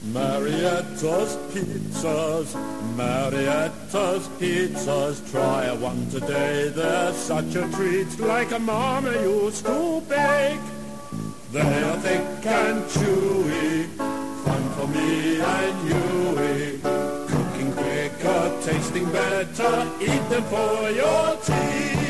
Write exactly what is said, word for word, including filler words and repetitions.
Marietta's Pizzas, Marietta's Pizzas, try one today, they're such a treat, like a mama used to bake. They are thick and chewy, fun for me and you. Cooking quicker, tasting better, eat them for your tea.